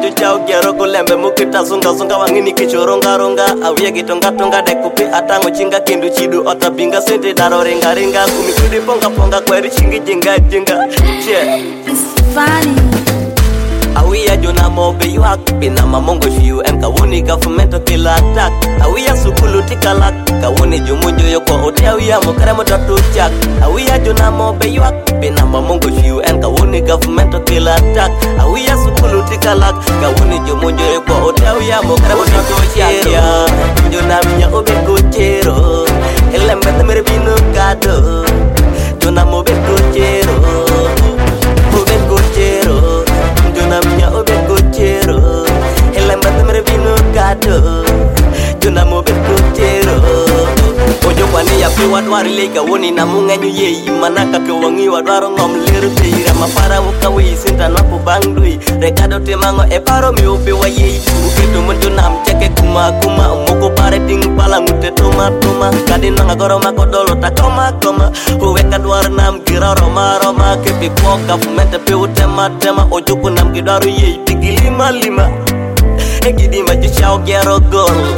majo chao gero kulembe mukita zunga zunga wangini kichoronga ronga awiye gitonga tonga dekupi atango chinga kindu chidu otabinga sente daro ringa ringa kumikudi ponga ponga kweri chingi jinga jinga It's funny. Awiya jona mobe yuak Pina mamongo shiu em kawuni government kila attack Awiya sukulu tikalak Kawuni jumunjo yoko ote awiya mokare motatu chak Awiya jona mobe yuak Pina mamongo shiu em kawuni government kila attack Awiya sukulu tikalak Kawuni jumunjo yoko ote awiya mokare motatu chak Jona minya obe kuchero Elembete merebinu kado Jona mobe kuchero Obe kuchero Junamnya obe kuchero Elembate merebinu kado Junamo be kuchero Ojo kwani ya piwa dwari lega woni na munganyu yeyi Manaka kewangi wa dwaro ngom liru teira Mapara wukawi sinta napu bangdui Rekado temango e paro mi upe wa yeyi Uketu menjunam ceke kuma kuma Moko pare ting pala ngute tuma tuma Kadina ngagoro makodolo takoma koma Uweka dwar nam gira roma roma Kepi kwa government pe utema tema Ojo kunam gidaru yeyi tigi lima lima Egidi maju chao gero gol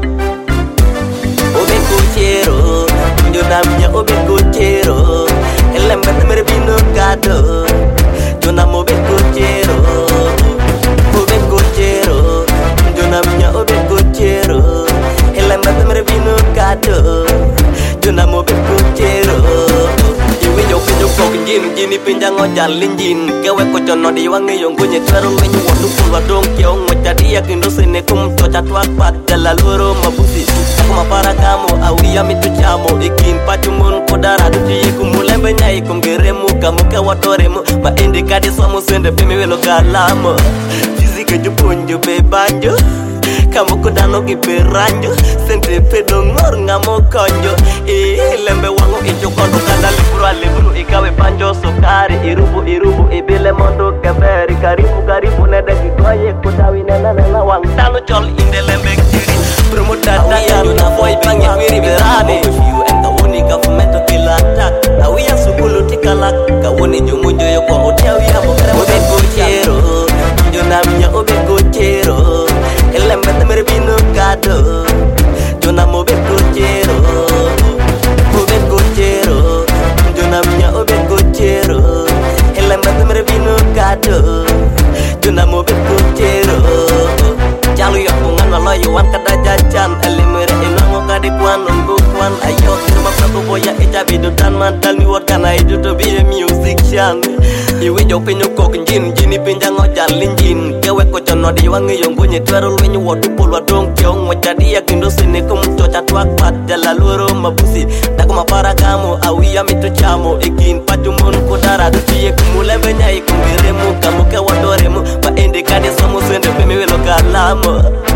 Obe kuchero Junamnya obe kuchero Elembete merebinu kado Junam obe kuchero Obe kuchero Junamnya obe kuchero Elembete merebinu kado Junam obe kuchero Iwi pinyo kok njin jini pinjang ojal linjin Kewe kocono diwangi yung kunye tweru wenyu wadu pulwa dong kiong Mojadi yakin dosine kum tocha tuak pat Jala loro mabusi Kuma para kamu awiya mitu chamo Ikin pacumun kodara duti kumulembe nyai kumgeremu Kamu kawatoremu Ma indikadi somu sende pimi welo kalamo Fizike jupunju bebanjo Kamu kudano kiperanjo Sente pedo ngor ngamo konjo lembe wangu icho kondo kanda liburu ikawe panjo sukari irubu ibile mondo keberi karibu karibu nede kikoye kutawi nena wang tanu chol inde lembe kiri promotata ya na boy bangi wiri berane you and kawuni government kila attack awiya sukulu tikalak kawuni jumunjo yoko hotel ya mokare obe kuchero jonamnya obe kuchero elembete merebinu kado jonam obe kuchero obe kuchero jonamnya obe kuchero elembete merebinu kado jonam obe kuchero jalu yokungan lolo yuan kada jajan elimere inango kade kwan nunggu kwan ayo kirma prabu boya ejabidu dan mantal mi work kana idu to be a musician iwi jo pinyo kok njin jini pinjang ojal linjin kewe kocono diwangi yung kunye tweru wenyu wadu pulwa dong kiong Mojadi yakin dosine kum tocha tuak pat Jala loro mabusi Dakuma para kamu awiya mitu chamo Ikin pacumun kodara duti kumulembe nyai kumbiremu Kamu kewadoremu Ma indikadi somu sende pemi welo kalamo